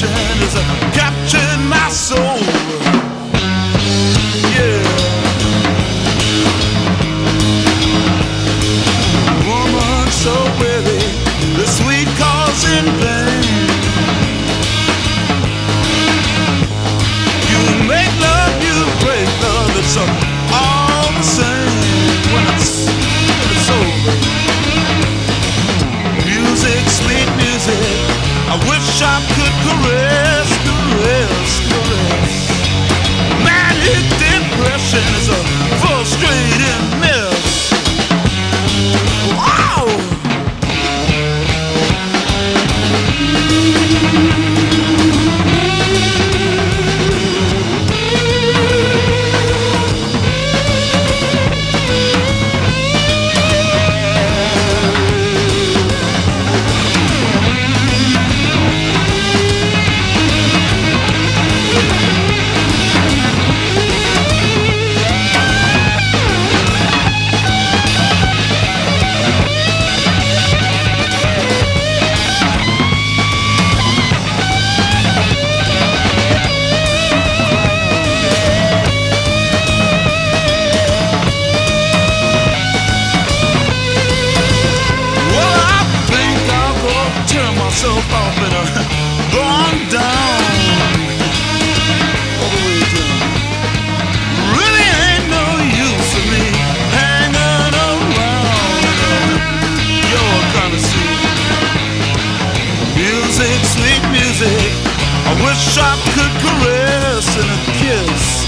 depression is capturing my soul. Yeah. Woman so pretty, the sweet cause in vain. You make love, you break love, it's all the same when it's over. Music, sweet music, I wish I could caress, caress, caress. Manic depression is a frustrating mess. Wow! Off and go on down all the way down. Really ain't no use of me hanging around your kind of scene. Music, sweet music, I wish I could caress and a kiss.